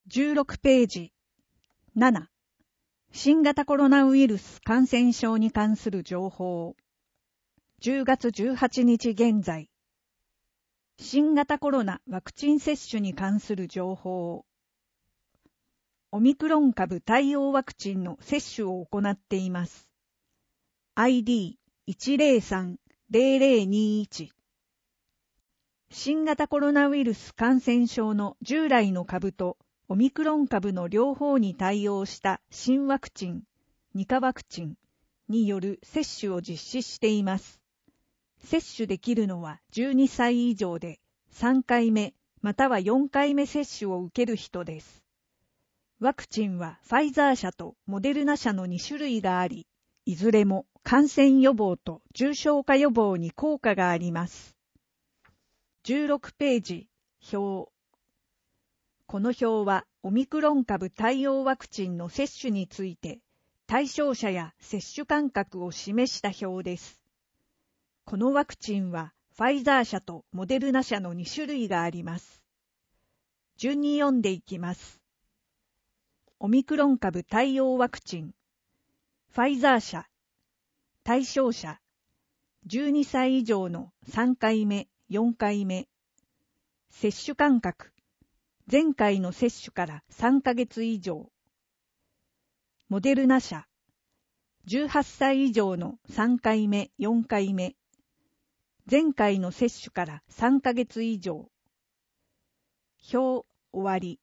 16ページ。7. 新型コロナウイルス感染症に関する情報。10月18日現在。新型コロナワクチン接種に関する情報。オミクロン株対応ワクチンの接種を行っています。ID1030021。新型コロナウイルス感染症の従来の株とオミクロン株の両方に対応した新ワクチン、2価ワクチンによる接種を実施しています。接種できるのは12歳以上で3回目または4回目接種を受ける人です。ワクチンはファイザー社とモデルナ社の2種類があり、いずれも感染予防と重症化予防に効果があります。16ページ、表。この表はオミクロン株対応ワクチンの接種について対象者や接種間隔を示した表です。このワクチンはファイザー社とモデルナ社の2種類があります。順に読んでいきます。オミクロン株対応ワクチン。ファイザー社。対象者。12歳以上の3回目、4回目。接種間隔。前回の接種から3ヶ月以上。モデルナ社。18歳以上の3回目、4回目。前回の接種から3ヶ月以上。表、終わり。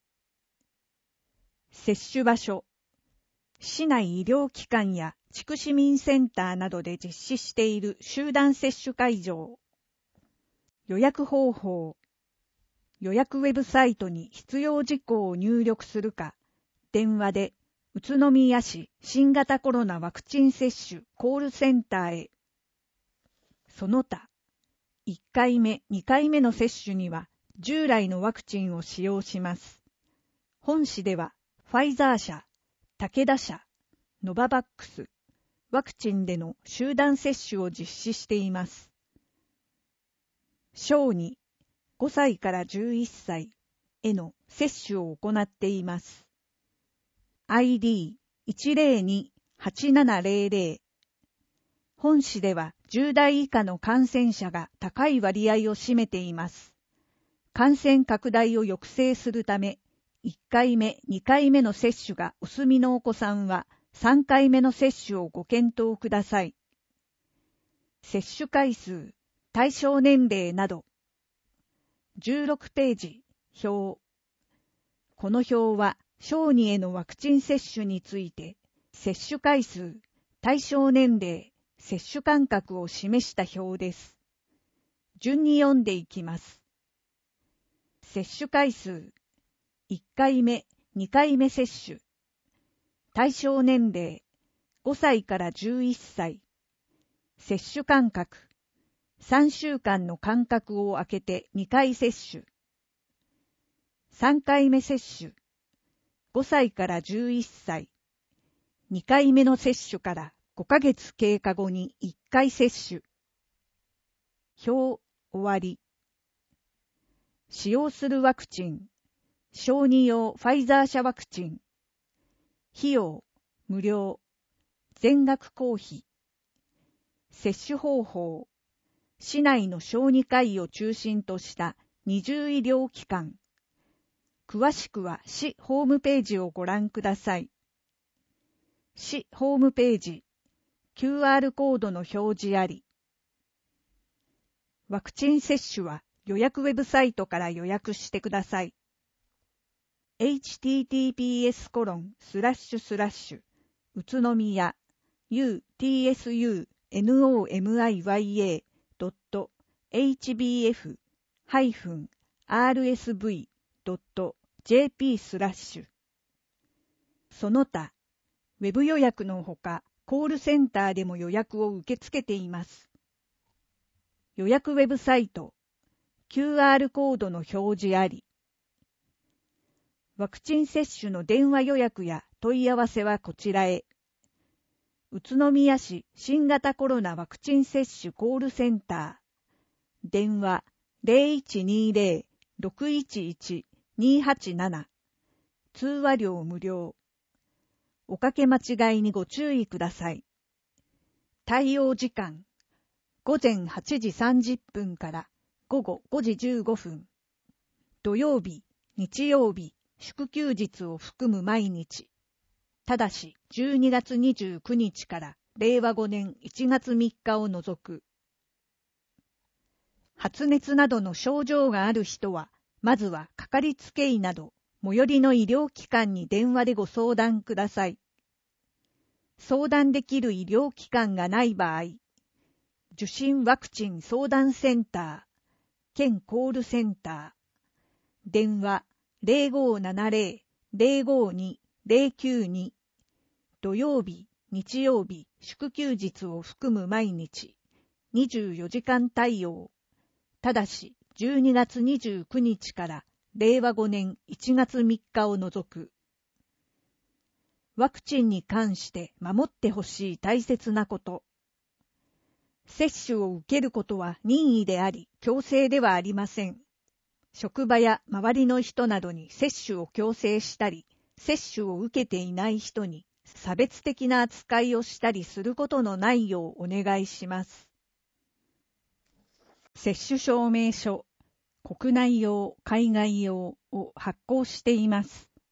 接種場所。市内医療機関や地区市民センターなどで実施している集団接種会場。予約方法。予約ウェブサイトに必要事項を入力するか、電話で宇都宮市新型コロナワクチン接種コールセンターへ。その他、1回目、2回目の接種には従来のワクチンを使用します。本市ではファイザー社、武田社、ノババックス、ワクチンでの集団接種を実施しています。小2、5歳から11歳への接種を行っています。ID1028700。本市では10代以下の感染者が高い割合を占めています。感染拡大を抑制するため、1回目、2回目の接種がお済みのお子さんは3回目の接種をご検討ください。接種回数、対象年齢など。16ページ、表。この表は、小児へのワクチン接種について、接種回数、対象年齢、接種間隔を示した表です。順に読んでいきます。接種回数、1回目、2回目接種。対象年齢、5歳から11歳。接種間隔、3週間の間隔を空けて2回接種。3回目接種。5歳から11歳。2回目の接種から5ヶ月経過後に1回接種。表、終わり。使用するワクチン。小児用ファイザー社ワクチン。費用、無料。全額公費。接種方法。市内の小児科医を中心とした20医療機関。詳しくは市ホームページをご覧ください。市ホームページ、QR コードの表示あり。ワクチン接種は予約ウェブサイトから予約してください。https:// 宇都宮 utsunomiya.hbf-rsv.jp/ その他、ウェブ予約のほか、コールセンターでも予約を受け付けています。予約ウェブサイト、QR コードの表示あり。ワクチン接種の電話予約や問い合わせはこちらへ。宇都宮市新型コロナワクチン接種コールセンター。電話 0120-611-287。 通話料無料。おかけ間違いにご注意ください。対応時間、午前8時30分から午後5時15分。土曜日、日曜日、祝休日を含む毎日。ただし、12月29日から令和5年1月3日を除く。発熱などの症状がある人は、まずはかかりつけ医など、最寄りの医療機関に電話でご相談ください。相談できる医療機関がない場合、受診ワクチン相談センター、県コールセンター、電話 0570-052-092、土曜日、日曜日、祝休日を含む毎日、24時間対応。ただし、12月29日から令和5年1月3日を除く。ワクチンに関して守ってほしい大切なこと。接種を受けることは任意であり、強制ではありません。職場や周りの人などに接種を強制したり、接種を受けていない人に差別的な扱いをしたりすることのないようお願いします。接種証明書、国内用、海外用を発行しています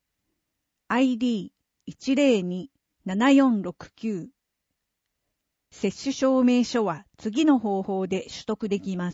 。ID102-7469。接種証明書は次の方法で取得できます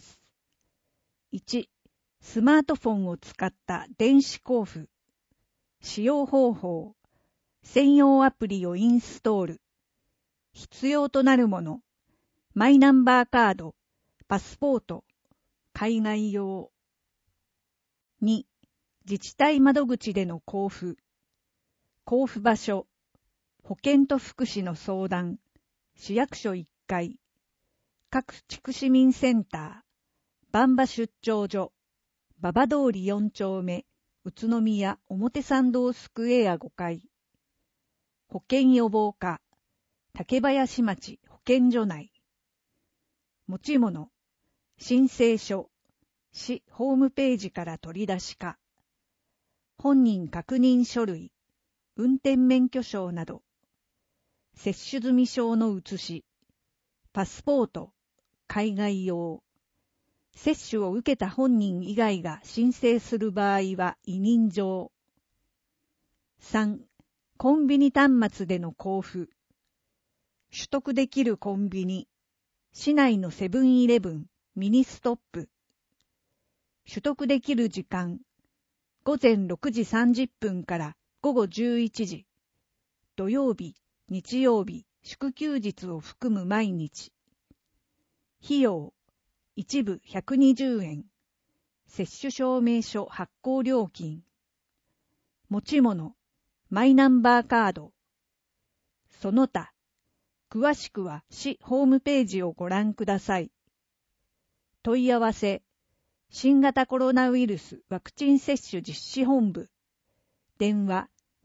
。1、スマートフォンを使った電子交付。使用方法、専用アプリをインストール。必要となるもの、マイナンバーカード、パスポート、海外用。2、自治体窓口での交付。交付場所、保健と福祉の相談、市役所1階、各地区市民センター、馬場出張所、馬場通り4丁目、宇都宮表参道スクエア5階、保健予防課、竹林町保健所内、持ち物、申請書、市ホームページから取り出しか、本人確認書類、運転免許証など、接種済証の写し、パスポート、海外用、接種を受けた本人以外が申請する場合は委任状。3、コンビニ端末での交付。取得できるコンビニ、市内のセブンイレブン、ミニストップ。取得できる時間、午前6時30分から午後11時。土曜日、日曜日、祝休日を含む毎日。費用、一部120円。接種証明書発行料金。持ち物、マイナンバーカード。その他、詳しくは市ホームページをご覧ください。問い合わせ、新型コロナウイルスワクチン接種実施本部。電話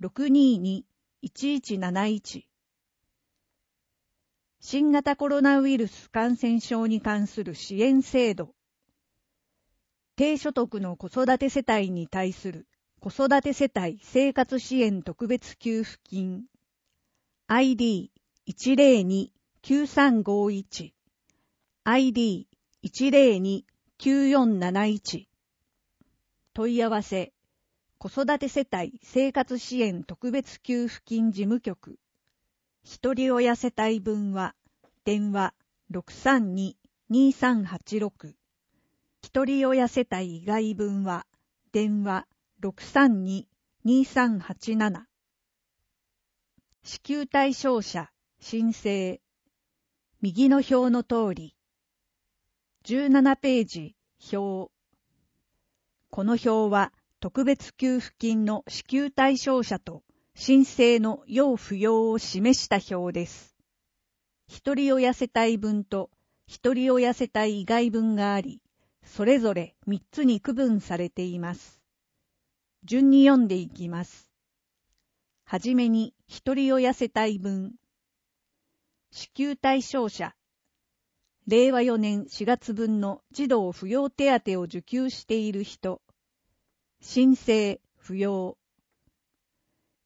622-1171。新型コロナウイルス感染症に関する支援制度。低所得の子育て世帯に対する子育て世帯生活支援特別給付金。ID102-9351。ID102-9471。問い合わせ、子育て世帯生活支援特別給付金事務局。一人親世帯分は、電話 632-2386。一人親世帯以外分は、電話 632-2387。支給対象者、申請。右の表の通り。17ページ、表。この表は、特別給付金の支給対象者と、申請の要不要を示した表です。一人親世帯分と一人親世帯以外分があり、それぞれ3つに区分されています。順に読んでいきます。はじめに一人親世帯分。支給対象者。令和4年4月分の児童扶養手当を受給している人。申請、扶養。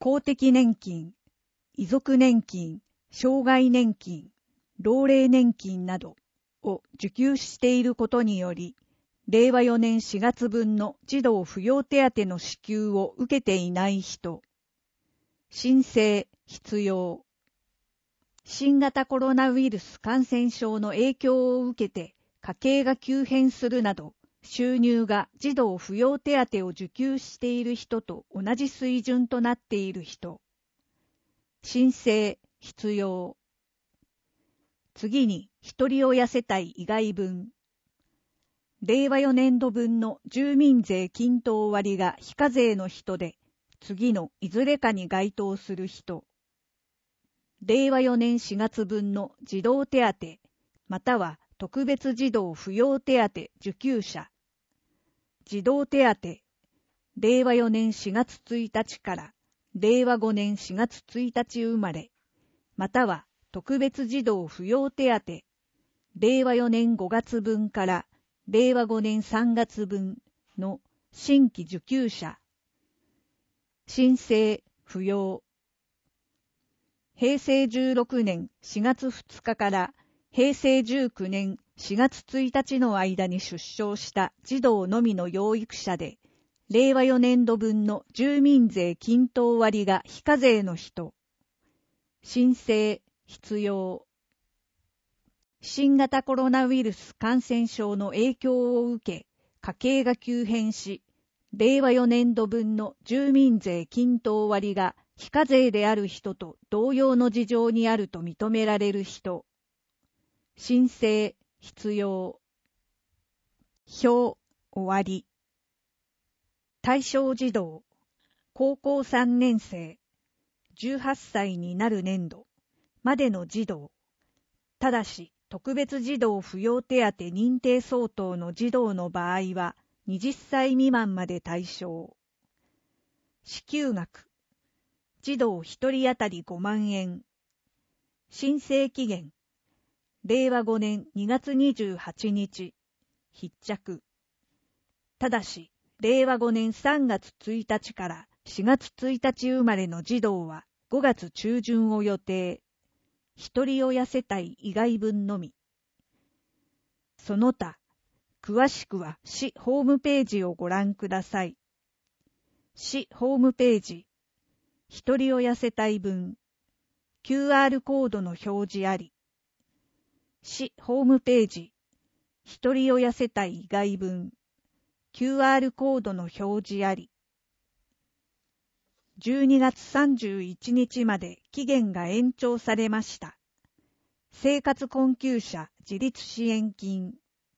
公的年金、遺族年金、障害年金、老齢年金などを受給していることにより、令和4年4月分の児童扶養手当の支給を受けていない人、申請必要。新型コロナウイルス感染症の影響を受けて家計が急変するなど、収入が児童扶養手当を受給している人と同じ水準となっている人、申請必要。次に、一人親世帯以外分。令和4年度分の住民税均等割が非課税の人で、次のいずれかに該当する人。令和4年4月分の児童手当、または特別児童扶養手当受給者。児童手当、令和4年4月1日から令和5年4月1日生まれ、または特別児童扶養手当、令和4年5月分から令和5年3月分の新規受給者。申請不要。平成16年4月2日から平成19年4月1日の間に出生した児童のみの養育者で、令和4年度分の住民税均等割が非課税の人。申請必要。新型コロナウイルス感染症の影響を受け、家計が急変し、令和4年度分の住民税均等割が非課税である人と同様の事情にあると認められる人。申請必要。表終わり。対象児童、高校3年生、18歳になる年度までの児童。ただし、特別児童扶養手当認定相当の児童の場合は、20歳未満まで対象。支給額。児童1人当たり5万円。申請期限。令和5年2月28日。必着。ただし、令和5年3月1日から4月1日生まれの児童は5月中旬を予定。一人親世帯以外分のみ。その他、詳しくは市ホームページをご覧ください。市ホームページ、一人親世帯分、QR コードの表示あり。市ホームページ、一人親世帯以外分、QR コードの表示あり。12月31日まで期限が延長されました。生活困窮者自立支援金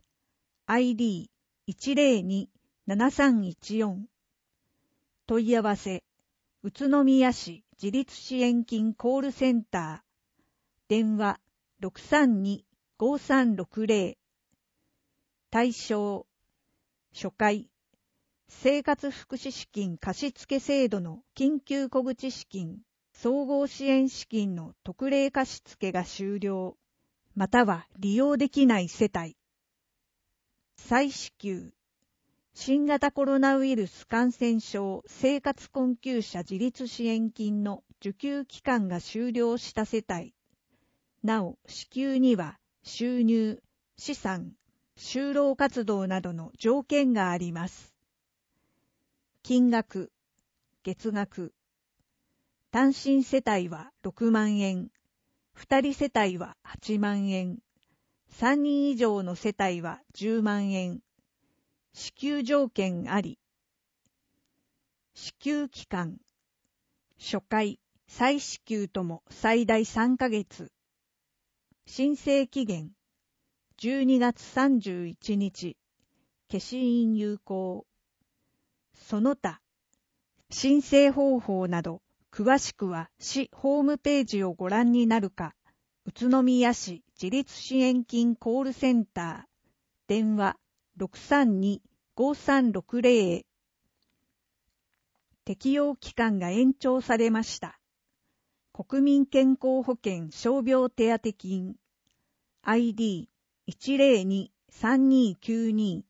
ID102-7314 問い合わせ宇都宮市自立支援金コールセンター電話 632-5360 対象初回生活福祉資金貸付制度の緊急小口資金、総合支援資金の特例貸付が終了、または利用できない世帯。再支給。新型コロナウイルス感染症生活困窮者自立支援金の受給期間が終了した世帯。なお、支給には収入、資産、就労活動などの条件があります。金額、月額。単身世帯は6万円、2人世帯は8万円、3人以上の世帯は10万円。支給条件あり。支給期間。初回、再支給とも最大3ヶ月。申請期限。12月31日。消印有効。その他、申請方法など、詳しくは市ホームページをご覧になるか、宇都宮市自立支援金コールセンター、電話 632-5360 適用期間が延長されました。国民健康保険傷病手当金 ID102-3292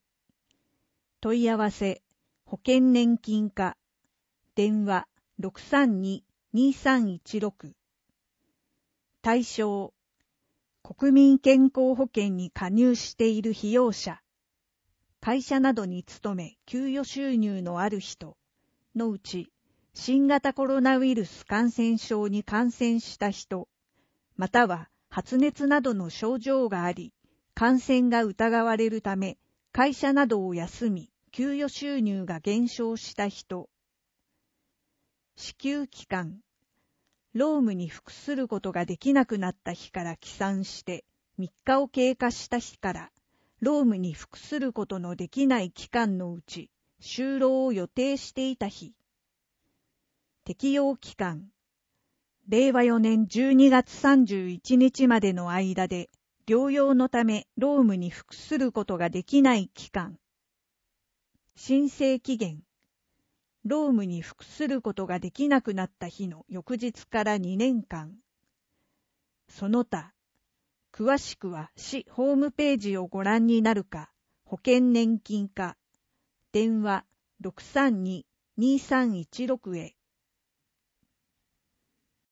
問い合わせ保険年金課電話 2316。対象、国民健康保険に加入している被用者、会社などに勤め給与収入のある人のうち、新型コロナウイルス感染症に感染した人、または発熱などの症状があり、感染が疑われるため、会社などを休み、給与収入が減少した人。支給期間、労務に服することができなくなった日から起算して3日を経過した日から労務に服することのできない期間のうち就労を予定していた日。適用期間、令和4年12月31日までの間で療養のため労務に服することができない期間。申請期限、労務に服することができなくなった日の翌日から2年間。その他、詳しくは市ホームページをご覧になるか、保険年金課、電話 632-2316 へ。